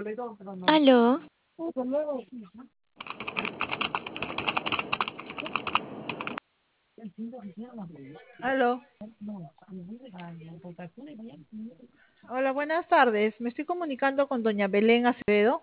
Aló, Aló. Hola, buenas tardes. Me estoy comunicando con doña Belén Acevedo.